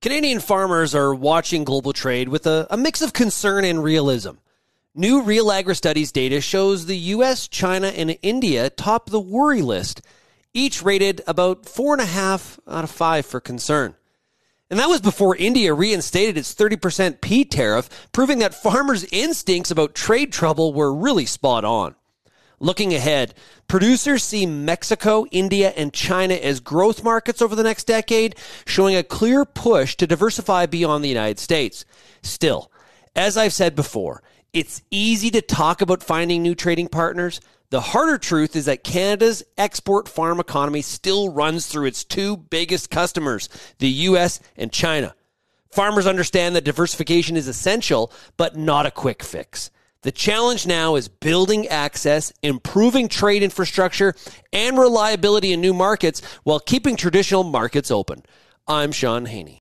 Canadian farmers are watching global trade with a mix of concern and realism. New Real Agri Studies data shows the US, China, and India top the worry list, each rated about 4.5 out of 5 for concern. And that was before India reinstated its 30% P tariff, proving that farmers' instincts about trade trouble were really spot on. Looking ahead, producers see Mexico, India, and China as growth markets over the next decade, showing a clear push to diversify beyond the United States. Still, as I've said before, it's easy to talk about finding new trading partners. The harder truth is that Canada's export farm economy still runs through its two biggest customers, the US and China. Farmers understand that diversification is essential, but not a quick fix. The challenge now is building access, improving trade infrastructure, and reliability in new markets while keeping traditional markets open. I'm Sean Haney.